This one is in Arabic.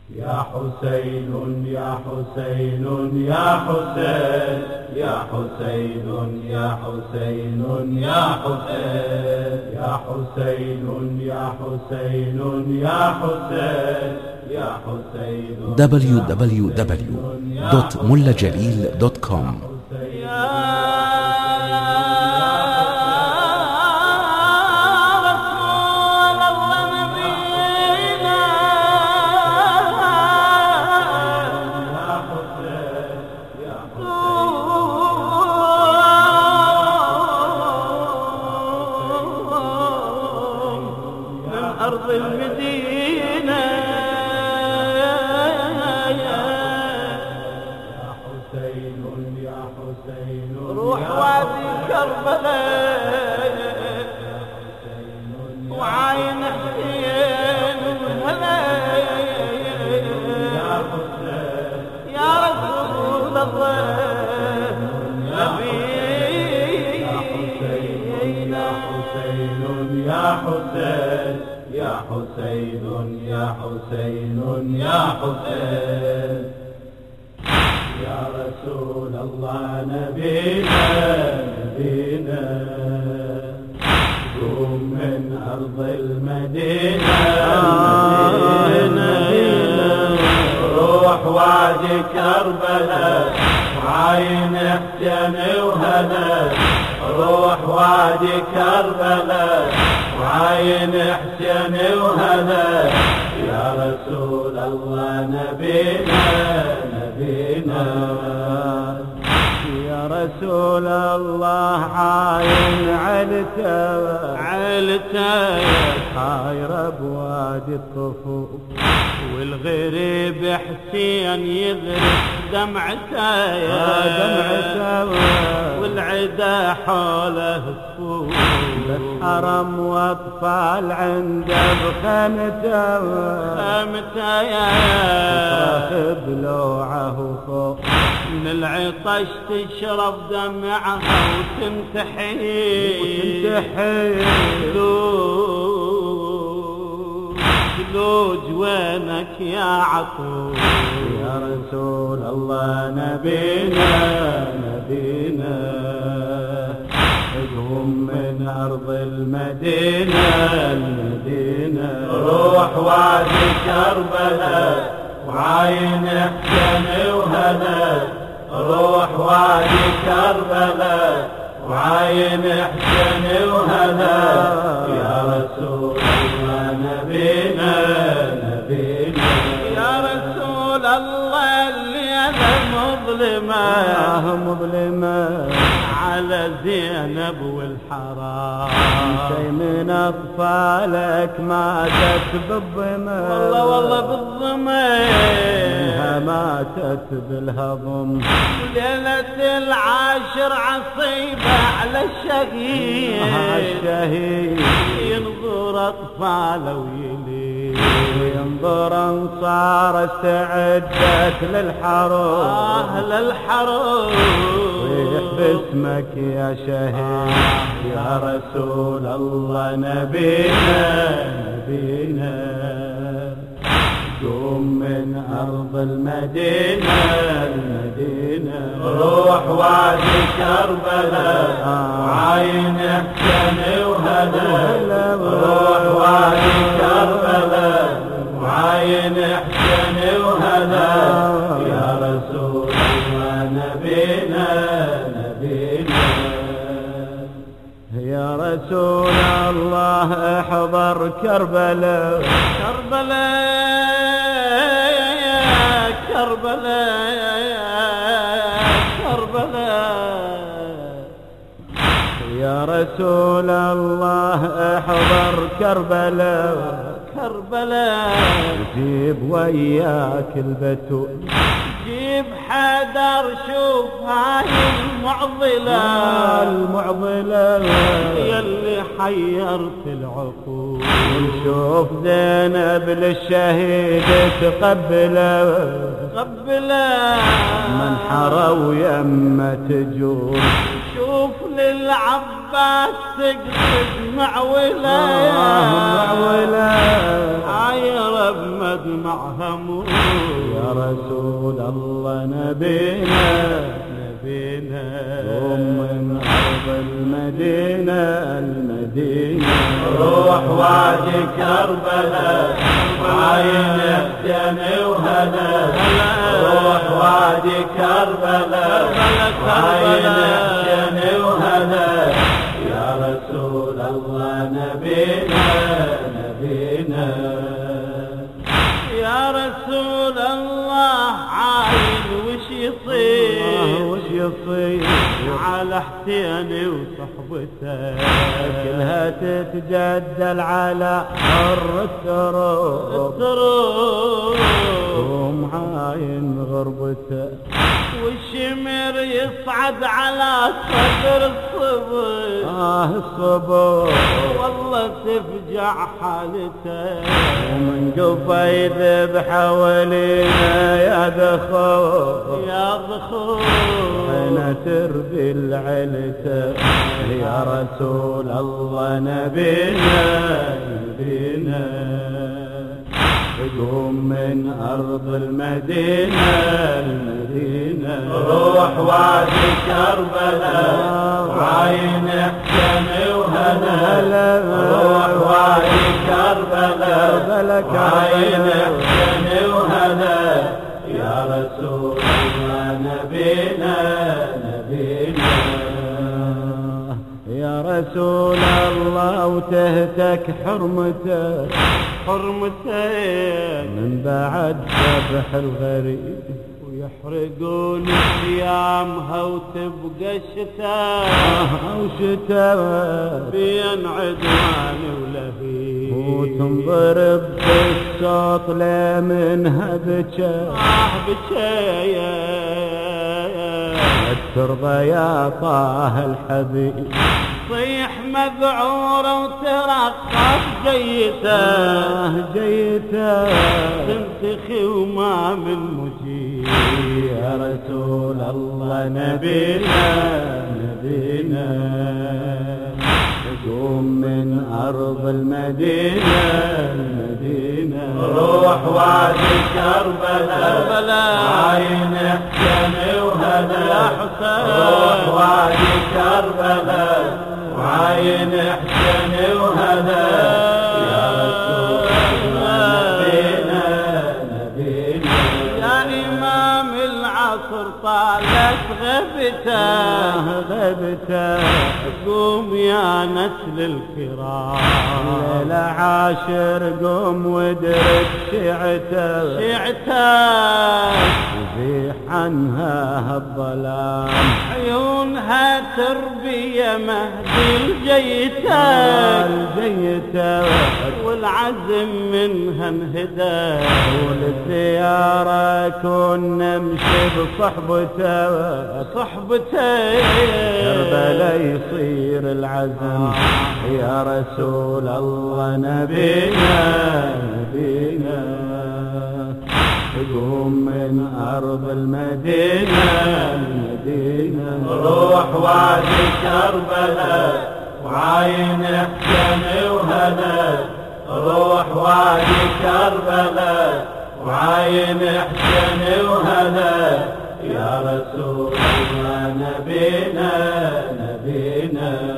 يا حسين يا حسين يا حسين يا حسين يا حسين يا حسين يا حسين يا حسين يا حسين يا حسين www.mullajalil.com أرض المدينة يا حسين يا حسين روح وادي كربلاء وعاين حسين وهلا يا حسين يا رسول الله نبينا يا حسين يا حسين يا حسين يا حسين يا رسول الله نبينا نبينا قوم من أرض المدينة روح وادي كربلاء وعاين حسين وهلا روح وادي كربلاء وعاين حسين وهلا يا رسول الله نبينا نبينا يا رسول الله عاين علته حاير بوادي الطفوف والغريب حسين يذرف دمعته والعدا حوله صفوف بالحرم واطفال عنده بخيمته يا بلوعه فوق من العطش تشرب دمعها وتنتحي لوج وينك يا عطوف يا رسول الله نبينا نبينا قوم من أرض المدينة روح وادي كربلاء وعاين حسين وهلا روح وادي كربلاء وعاين حسين وهلا يا رسول الله نبينا نبينا يا رسول الله الليلة مظلمة على زينب والحرام شي من أطفالك ماتت بالظما والله بالظما منها ماتت بالهضم ليلة العاشر عصيبة على الشهيد ينظر أطفاله ويلي ينظر أنصار استعدت للحروب للحروب صيح باسمك يا شهيد يا رسول الله نبينا نبينا قوم من أرض المدينة روح وادي كربلاء وعاين حسين وهلا روح وادي كربلاء وعاين حسين وهلا يا رسول الله نبينا نبينا يا رسول الله احضر كربلاء يا رسول الله احضر كربلاء جيب وياك البتول جيب حدر شوف هاي المعضلة يلي حيرت العقول ونشوف زينب للشهيد تقبله قبله من حرى ويمه تجور شوف للعباس تقصد معوله عايرة بمدمع هموم يا رسول الله نبينا قوم من أرض المدينة روح وادي كربلاء عاين حسين وهلا روح وادي كربلاء عاين حسين وهلا يا رسول الله نبينا يا رسول الله عاين وش يصير على حسين وصحبته كلها تتجدل على حر التروب ومعاين غربته والشمر يصعد على صدر الصبر والله تفجع حالته ومن قفا يذبح حوالينا يا ذخور أنا تربي العلته يا رسول الله نبينا قوم من أرض المدينة روح وادي كربلاء وعين حسين وهلا روح وادي كربلاء وعين حسين وهلا يا رسول الله نبينا يا رسول الله وتهتك حرمته من بعد ذبح الغريب ويحرقون ثيامها وتبقى شتاء بين عدوان ولهيب وتنضرب بالصوت لمنها بكايا ترضى يا طه الحبيب صيح مذعورة وترقص جيته تنتخي وما من مجيب يا رسول الله نبينا قوم من أرض المدينة روح وادي كربلاء عاين حسين وهلا يا حسين روح وادي كربلاء وعاين حسين وهلا يا رسول الله نبينا يا إمام العصر طالت غبته قوم يا نسل الكرام ليلة عاشر قوم وادرك شيعته يزيح عنها الظلام عيونها تربية مهدي الجيته والعزم منها انهدى والزيارة كنا نمشي بصحبته كربلاء يصير العزم يا رسول الله نبينا قوم من أرض المدينة روح وادي كربلاء وعاين حسين وهلا روح وادي كربلاء وعاين حسين وهلا يا رسول الله نبينا